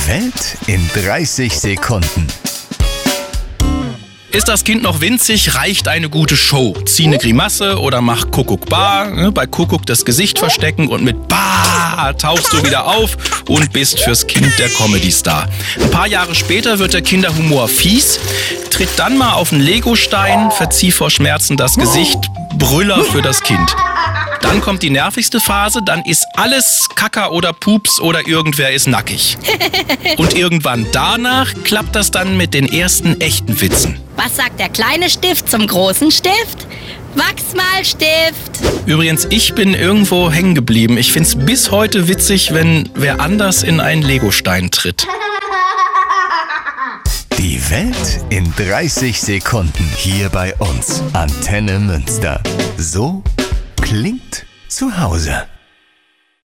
Die Welt in 30 Sekunden. Ist das Kind noch winzig, reicht eine gute Show. Zieh eine Grimasse oder mach Kuckuck Ba. Bei Kuckuck das Gesicht verstecken und mit Ba tauchst du wieder auf und bist fürs Kind der Comedy-Star. Ein paar Jahre später wird der Kinderhumor fies. Tritt dann mal auf einen Legostein, verzieh vor Schmerzen das Gesicht, Brüller für das Kind. Dann kommt die nervigste Phase, dann ist alles Kaka oder Pups oder irgendwer ist nackig. Und irgendwann danach klappt das dann mit den ersten echten Witzen. Was sagt der kleine Stift zum großen Stift? Wachsmalstift. Übrigens, ich bin irgendwo hängen geblieben. Ich find's bis heute witzig, wenn wer anders in einen Legostein tritt. Die Welt in 30 Sekunden hier bei uns. Antenne Münster. So klingt zu Hause.